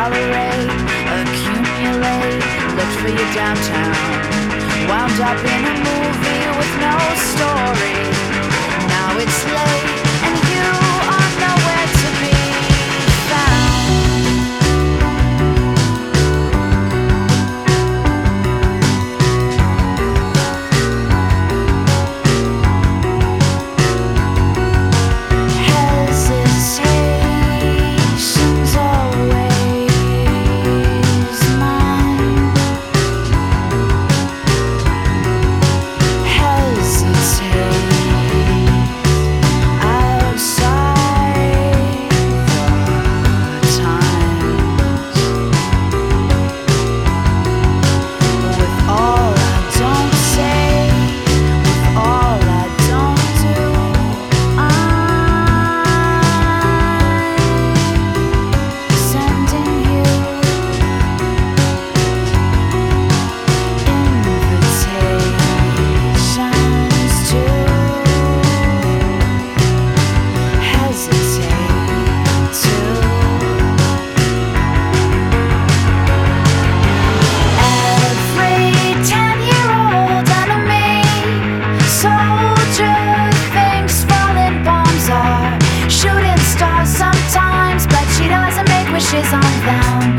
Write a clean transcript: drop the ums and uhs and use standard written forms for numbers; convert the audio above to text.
tolerate, accumulate. Looked for you downtown, wound up in a movie with no story. Now it's late and you are nowhere to be Hesitation's always mine. Hesitate outside the times. With all I don't say, with all I don't do, I'm sending you invitations to hesitate to. Every 10-year-old enemy soldier thinks falling bombs are shooting stars sometimes, but she doesn't make wishes on them.